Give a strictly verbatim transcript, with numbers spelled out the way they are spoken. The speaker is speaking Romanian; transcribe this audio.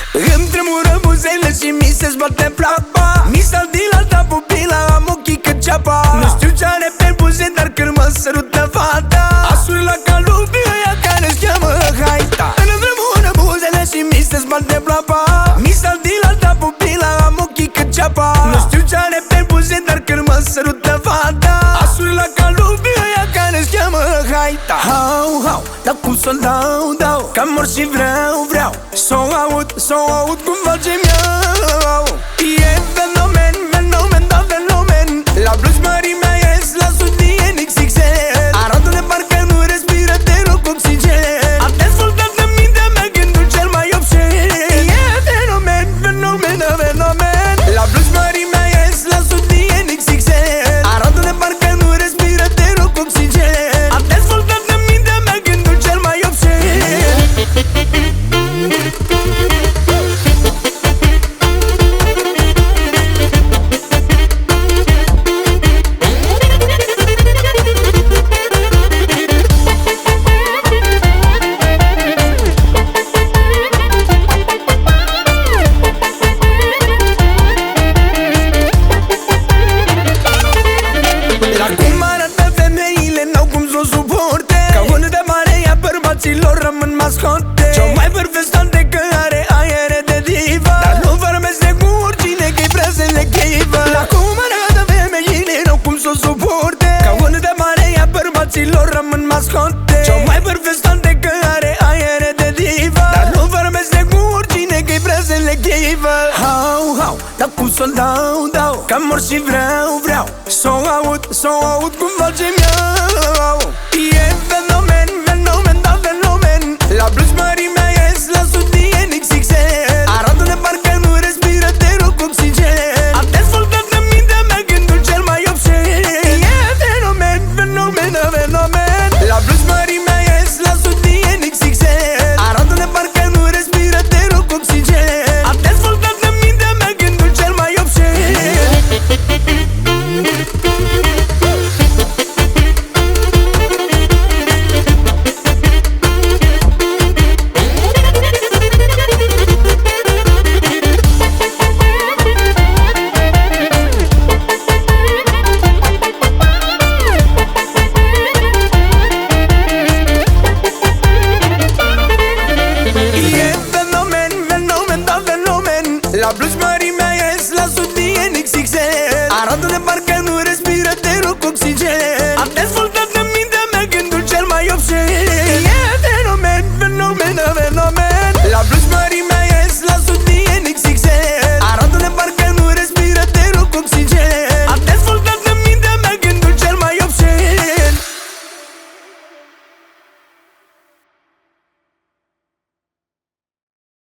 Îmi tremură buzele și mi se zbate plapa. Mi s-a din alta pupila, am ochii ca ceapa. Nu știu ce are pe buze, dar când mă sărută fata, asuri la calubii ăia care-și cheamă Haita. Îmi tremură buzele și mi se zbate plapa. Mi s-a din alta pupila, am ochii ca ceapa. Nu știu ce are pe buze, dar când mă sărută fata, asuri la calubii ăia care-și cheamă Haita. Hau, hau, dar cum să-l dau, dau, că mor și vreau, vreau s-o aud, s-o aud cum face miau. E fenomen, fenomen, da fenomen. La blues mării mea ies la sudie în X X L. Arată de parcă nu respiră, te rog oxigen. Am dezvoltat în mintea mea gândul cel mai obscen. E fenomen, fenomen, da fenomen. La blues mării mea ies la sudie în X X L. Arată de parcă nu respiră, te rog oxigen. Am dezvoltat în mintea mea gândul cel mai obscen. Rămân mascote, cea mai perfestante că are aere de divă. Dar nu vorbesc de cu oricine, că-i prea selectivă. La cum arată femeile, n-au cum s-o suporte. Ca unul de mare ea bărbaților rămân mascote, cea mai perfestante că are aere de divă. Dar nu vorbesc de cu oricine, că-i prea selectivă. Hau, hau, dar cum să-l dau, dau, că mor și vreau, vreau s-o aud, s-o aud cum face miau. E fenomen, fenomen, da fenomen. La blues mării mea ies la sudie în X X L. Arată de parcă nu respiră, te rog oxigen. Am dezvoltat în mintea mea gândul cel mai obscen. E fenomen, fenomen, da fenomen. La blues mării mea ies la sudie în X X L. Arată de parcă nu respiră, te rog oxigen. Am dezvoltat în mintea mea gândul cel mai obscen. La blues mării mea ies la sudie în X X L. Arată de parcă nu respiră, te rog oxigen. Am dezvoltat